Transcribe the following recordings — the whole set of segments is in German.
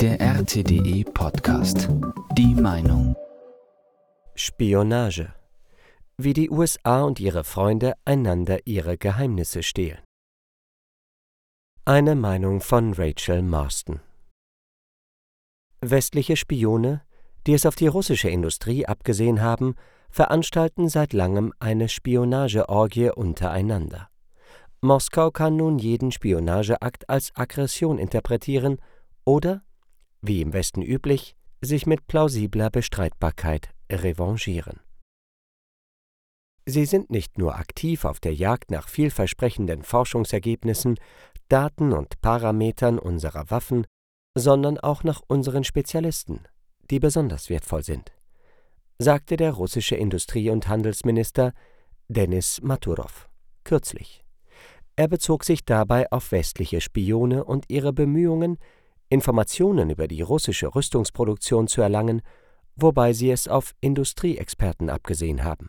Der RTDE Podcast. Die Meinung. Spionage. Wie die USA und ihre Freunde einander ihre Geheimnisse stehlen. Eine Meinung von Rachel Marston. Westliche Spione, die es auf die russische Industrie abgesehen haben, veranstalten seit langem eine Spionageorgie untereinander. Moskau kann nun jeden Spionageakt als Aggression interpretieren oder, wie im Westen üblich, sich mit plausibler Bestreitbarkeit revanchieren. Sie sind nicht nur aktiv auf der Jagd nach vielversprechenden Forschungsergebnissen, Daten und Parametern unserer Waffen, sondern auch nach unseren Spezialisten, die besonders wertvoll sind, sagte der russische Industrie- und Handelsminister Denis Maturow kürzlich. Er bezog sich dabei auf westliche Spione und ihre Bemühungen, Informationen über die russische Rüstungsproduktion zu erlangen, wobei sie es auf Industrieexperten abgesehen haben.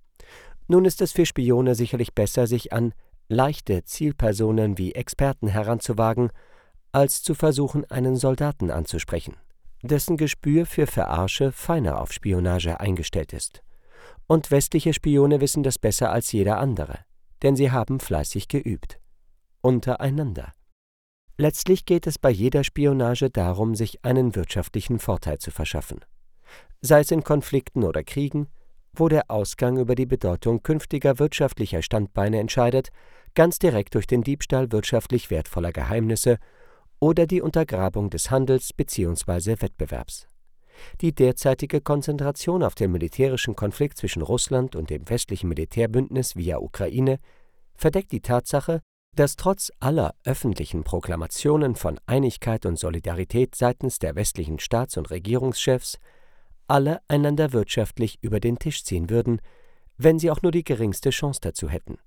Nun ist es für Spione sicherlich besser, sich an leichte Zielpersonen wie Experten heranzuwagen, als zu versuchen, einen Soldaten anzusprechen, dessen Gespür für Verarsche feiner auf Spionage eingestellt ist. Und westliche Spione wissen das besser als jeder andere, denn sie haben fleißig geübt. Untereinander. Letztlich geht es bei jeder Spionage darum, sich einen wirtschaftlichen Vorteil zu verschaffen. Sei es in Konflikten oder Kriegen, wo der Ausgang über die Bedeutung künftiger wirtschaftlicher Standbeine entscheidet, ganz direkt durch den Diebstahl wirtschaftlich wertvoller Geheimnisse oder die Untergrabung des Handels bzw. Wettbewerbs. Die derzeitige Konzentration auf den militärischen Konflikt zwischen Russland und dem westlichen Militärbündnis via Ukraine verdeckt die Tatsache, dass trotz aller öffentlichen Proklamationen von Einigkeit und Solidarität seitens der westlichen Staats- und Regierungschefs alle einander wirtschaftlich über den Tisch ziehen würden, wenn sie auch nur die geringste Chance dazu hätten.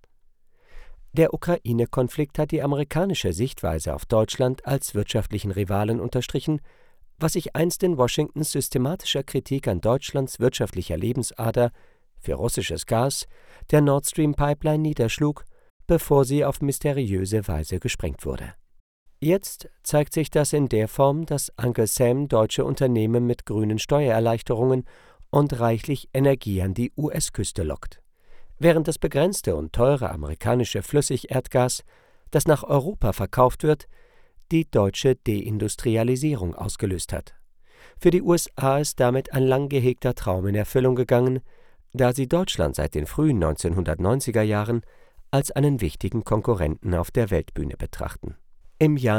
Der Ukraine-Konflikt hat die amerikanische Sichtweise auf Deutschland als wirtschaftlichen Rivalen unterstrichen, was sich einst in Washingtons systematischer Kritik an Deutschlands wirtschaftlicher Lebensader für russisches Gas, der Nord Stream Pipeline, niederschlug, bevor sie auf mysteriöse Weise gesprengt wurde. Jetzt zeigt sich das in der Form, dass Uncle Sam deutsche Unternehmen mit grünen Steuererleichterungen und reichlich Energie an die US-Küste lockt, während das begrenzte und teure amerikanische Flüssigerdgas, das nach Europa verkauft wird, die deutsche Deindustrialisierung ausgelöst hat. Für die USA ist damit ein lang gehegter Traum in Erfüllung gegangen, da sie Deutschland seit den frühen 1990er Jahren als einen wichtigen Konkurrenten auf der Weltbühne betrachten. Im Jahr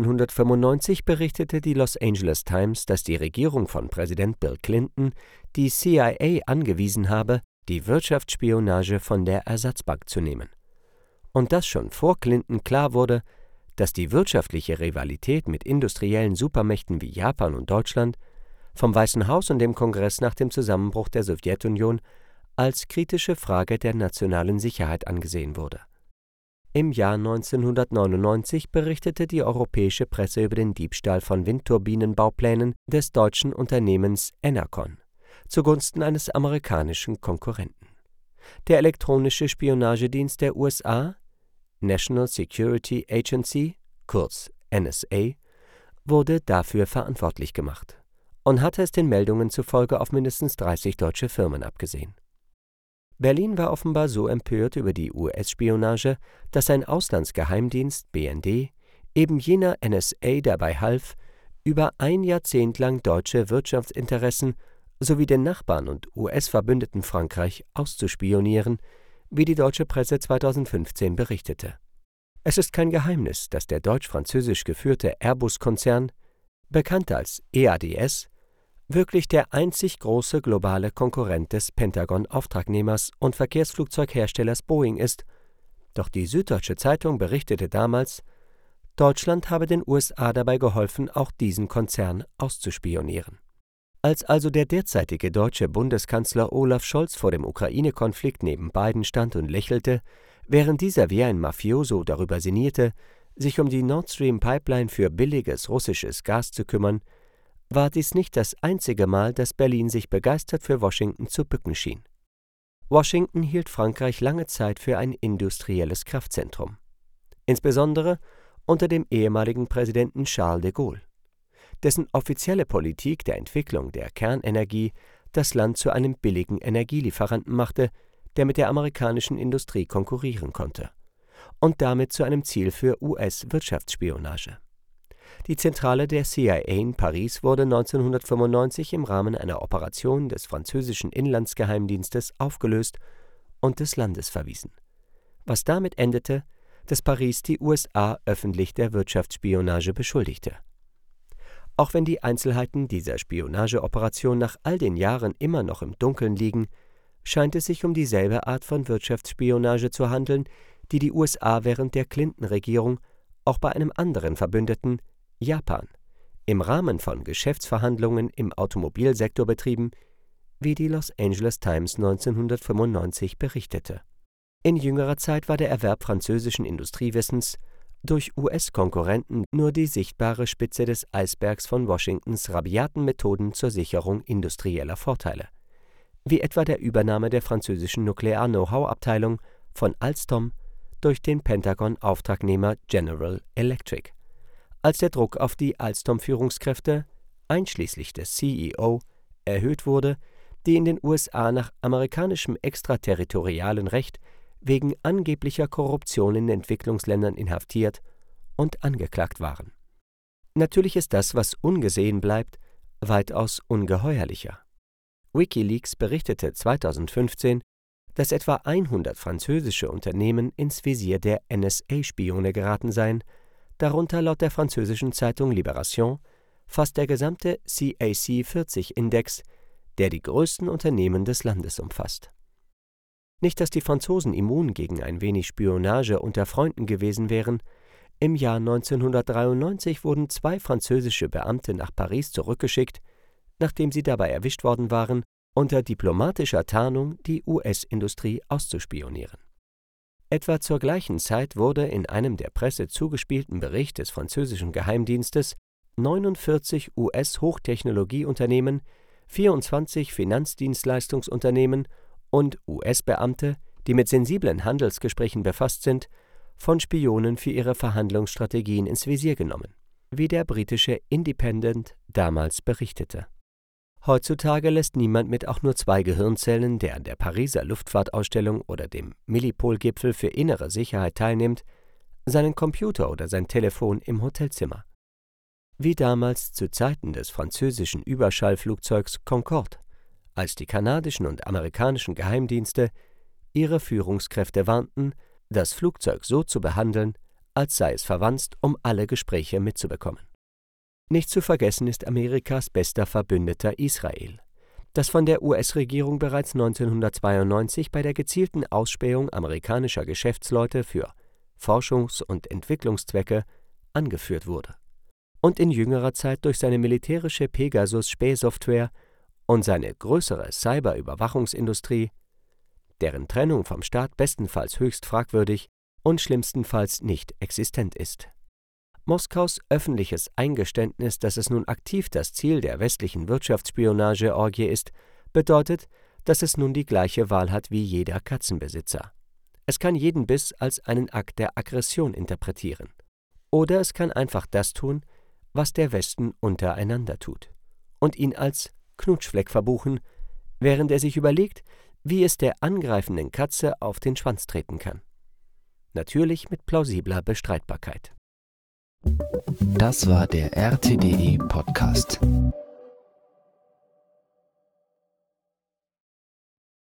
1995 berichtete die Los Angeles Times, dass die Regierung von Präsident Bill Clinton die CIA angewiesen habe, die Wirtschaftsspionage von der Ersatzbank zu nehmen. Und dass schon vor Clinton klar wurde, dass die wirtschaftliche Rivalität mit industriellen Supermächten wie Japan und Deutschland vom Weißen Haus und dem Kongress nach dem Zusammenbruch der Sowjetunion als kritische Frage der nationalen Sicherheit angesehen wurde. Im Jahr 1999 berichtete die europäische Presse über den Diebstahl von Windturbinenbauplänen des deutschen Unternehmens Enercon zugunsten eines amerikanischen Konkurrenten. Der elektronische Spionagedienst der USA, National Security Agency, kurz NSA, wurde dafür verantwortlich gemacht und hatte es den Meldungen zufolge auf mindestens 30 deutsche Firmen abgesehen. Berlin war offenbar so empört über die US-Spionage, dass ein Auslandsgeheimdienst, BND, eben jener NSA dabei half, über ein Jahrzehnt lang deutsche Wirtschaftsinteressen sowie den Nachbarn und US-Verbündeten Frankreich auszuspionieren, wie die deutsche Presse 2015 berichtete. Es ist kein Geheimnis, dass der deutsch-französisch geführte Airbus-Konzern, bekannt als EADS, wirklich der einzig große globale Konkurrent des Pentagon-Auftragnehmers und Verkehrsflugzeugherstellers Boeing ist, doch die Süddeutsche Zeitung berichtete damals, Deutschland habe den USA dabei geholfen, auch diesen Konzern auszuspionieren. Als also der derzeitige deutsche Bundeskanzler Olaf Scholz vor dem Ukraine-Konflikt neben Biden stand und lächelte, während dieser wie ein Mafioso darüber sinnierte, sich um die Nord Stream Pipeline für billiges russisches Gas zu kümmern, war dies nicht das einzige Mal, dass Berlin sich begeistert für Washington zu bücken schien. Washington hielt Frankreich lange Zeit für ein industrielles Kraftzentrum, insbesondere unter dem ehemaligen Präsidenten Charles de Gaulle. dessen offizielle Politik der Entwicklung der Kernenergie das Land zu einem billigen Energielieferanten machte, der mit der amerikanischen Industrie konkurrieren konnte, und damit zu einem Ziel für US-Wirtschaftsspionage. Die Zentrale der CIA in Paris wurde 1995 im Rahmen einer Operation des französischen Inlandsgeheimdienstes aufgelöst und des Landes verwiesen, was damit endete, dass Paris die USA öffentlich der Wirtschaftsspionage beschuldigte. Auch wenn die Einzelheiten dieser Spionageoperation nach all den Jahren immer noch im Dunkeln liegen, scheint es sich um dieselbe Art von Wirtschaftsspionage zu handeln, die die USA während der Clinton-Regierung auch bei einem anderen Verbündeten, Japan, im Rahmen von Geschäftsverhandlungen im Automobilsektor betrieben, wie die Los Angeles Times 1995 berichtete. In jüngerer Zeit war der Erwerb französischen Industriewissens durch US-Konkurrenten nur die sichtbare Spitze des Eisbergs von Washingtons rabiaten Methoden zur Sicherung industrieller Vorteile, wie etwa der Übernahme der französischen Nuklear-Know-how-Abteilung von Alstom durch den Pentagon-Auftragnehmer General Electric, als der Druck auf die Alstom-Führungskräfte, einschließlich des CEO, erhöht wurde, die in den USA nach amerikanischem extraterritorialen Recht wegen angeblicher Korruption in Entwicklungsländern inhaftiert und angeklagt waren. Natürlich ist das, was ungesehen bleibt, weitaus ungeheuerlicher. WikiLeaks berichtete 2015, dass etwa 100 französische Unternehmen ins Visier der NSA-Spione geraten seien, darunter laut der französischen Zeitung Libération fast der gesamte CAC 40-Index, der die größten Unternehmen des Landes umfasst. Nicht, dass die Franzosen immun gegen ein wenig Spionage unter Freunden gewesen wären. Im Jahr 1993 wurden 2 französische Beamte nach Paris zurückgeschickt, nachdem sie dabei erwischt worden waren, unter diplomatischer Tarnung die US-Industrie auszuspionieren. Etwa zur gleichen Zeit wurde in einem der Presse zugespielten Bericht des französischen Geheimdienstes 49 US-Hochtechnologieunternehmen, 24 Finanzdienstleistungsunternehmen und US-Beamte, die mit sensiblen Handelsgesprächen befasst sind, von Spionen für ihre Verhandlungsstrategien ins Visier genommen, wie der britische Independent damals berichtete. Heutzutage lässt niemand mit auch nur 2 Gehirnzellen, der an der Pariser Luftfahrtausstellung oder dem Millipol-Gipfel für innere Sicherheit teilnimmt, seinen Computer oder sein Telefon im Hotelzimmer. Wie damals zu Zeiten des französischen Überschallflugzeugs Concorde, als die kanadischen und amerikanischen Geheimdienste ihre Führungskräfte warnten, das Flugzeug so zu behandeln, als sei es verwandt, um alle Gespräche mitzubekommen. Nicht zu vergessen ist Amerikas bester Verbündeter Israel, das von der US-Regierung bereits 1992 bei der gezielten Ausspähung amerikanischer Geschäftsleute für Forschungs- und Entwicklungszwecke angeführt wurde und in jüngerer Zeit durch seine militärische Pegasus-Spähsoftware und seine größere Cyberüberwachungsindustrie, deren Trennung vom Staat bestenfalls höchst fragwürdig und schlimmstenfalls nicht existent ist. Moskaus öffentliches Eingeständnis, dass es nun aktiv das Ziel der westlichen Wirtschaftsspionage-Orgie ist, bedeutet, dass es nun die gleiche Wahl hat wie jeder Katzenbesitzer. Es kann jeden Biss als einen Akt der Aggression interpretieren. Oder es kann einfach das tun, was der Westen untereinander tut, und ihn als Knutschfleck verbuchen, während er sich überlegt, wie es der angreifenden Katze auf den Schwanz treten kann. Natürlich mit plausibler Bestreitbarkeit. Das war der RTDE Podcast.